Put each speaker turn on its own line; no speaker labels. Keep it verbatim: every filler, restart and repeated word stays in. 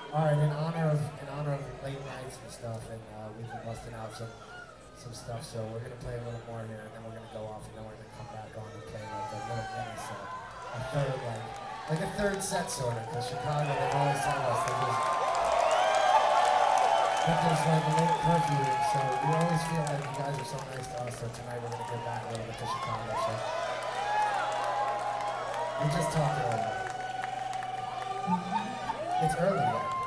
All right, in honor of in honor of late nights and stuff, and uh, we've been busting out some some stuff. So we're gonna play a little more here, and then we're gonna go off, and then we're gonna come back on and play like a little mini set, a third like like a third set sort of. Because Chicago, they always tell us that there's that there's like a late curfew, so we always feel like you guys are so nice to us. So tonight we're gonna get back a little bit to Chicago. So we just talked earlier. It's early yet.